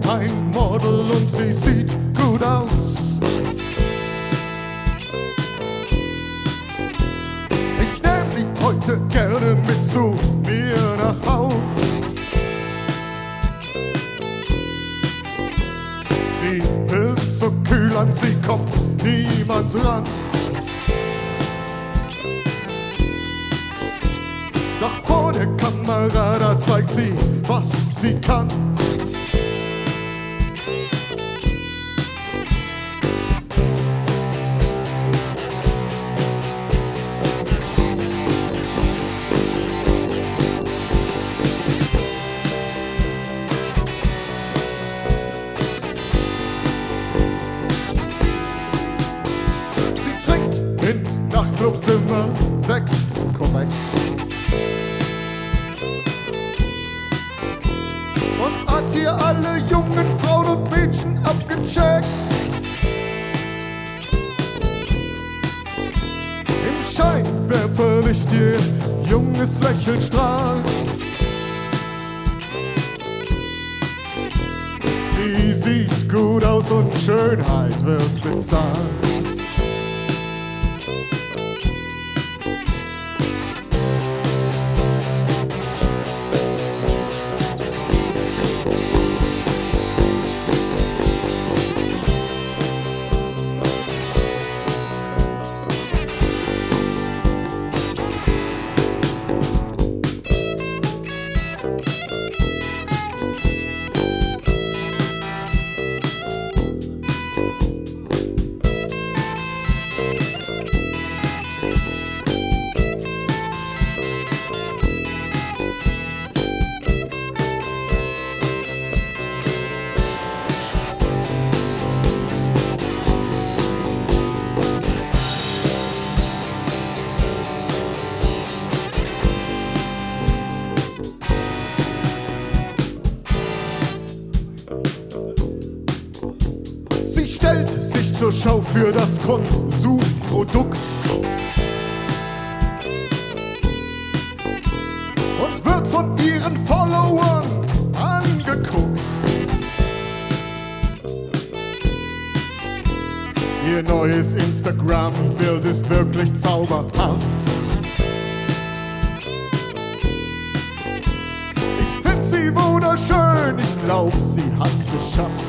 ein Model und sie sieht gut aus. Ich nehm sie heute gerne mit zu mir nach Haus. Sie wirkt so kühl, an sie kommt niemand ran. Doch vor der Kamera, da zeigt sie, was sie kann. Sie trinkt in Nachtclubs immer Sekt, korrekt. Und hat hier alle jungen Frauen und Mädchen abgecheckt. Im Scheinwerferlicht ihr junges Lächeln strahlt. Sie sieht gut aus und Schönheit wird bezahlt. Sie stellt sich zur Schau für das Konsumprodukt und wird von ihren Followern angeguckt. Ihr neues Instagram-Bild ist wirklich zauberhaft. Ich find sie wunderschön, ich glaub, sie hat's geschafft.